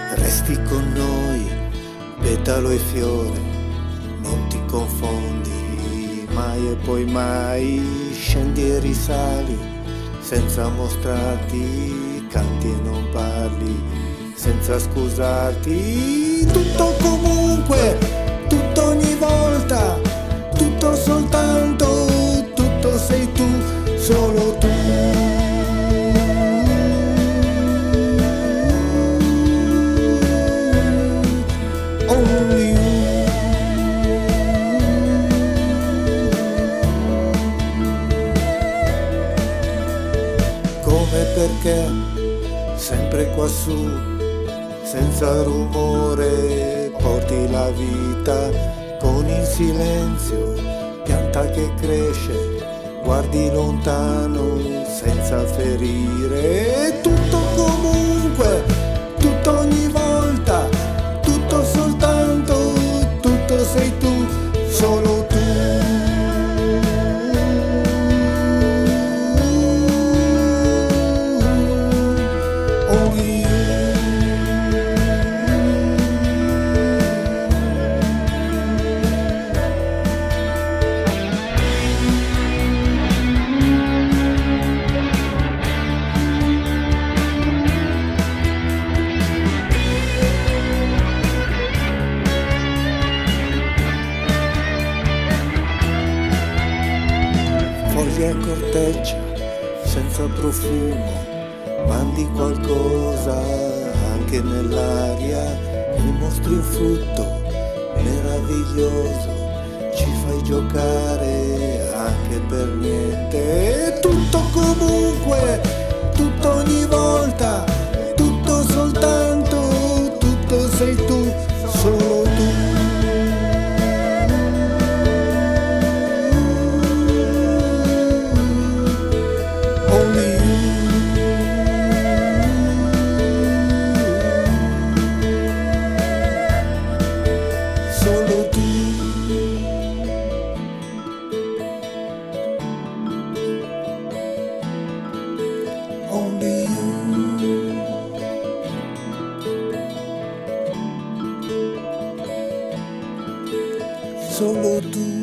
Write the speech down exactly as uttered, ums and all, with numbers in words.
Resti con noi, petalo e fiore, non ti confondi mai e poi mai. Scendi e risali, senza mostrarti, canti e non parli, senza scusarti. Tutto comunque, tutto ogni volta, tutto soltanto, tutto sei tu, solo tu. Only you. Come perché sempre quassù, senza rumore, porti la vita con il silenzio, pianta che cresce, guardi lontano senza ferire. Tutto comunque, tutto ogni volta, tutto soltanto, tutto sei tu, solo tu. Only you. Foglie a corteccia, senza profumo, mandi qualcosa anche nell'aria, mi mostri un frutto meraviglioso, ci fai giocare anche per niente. Tutto comunque, tutto ogni volta, tutto soltanto, tutto sei tu, solo tu. Only you. Solo tu. Only you. Solo tu.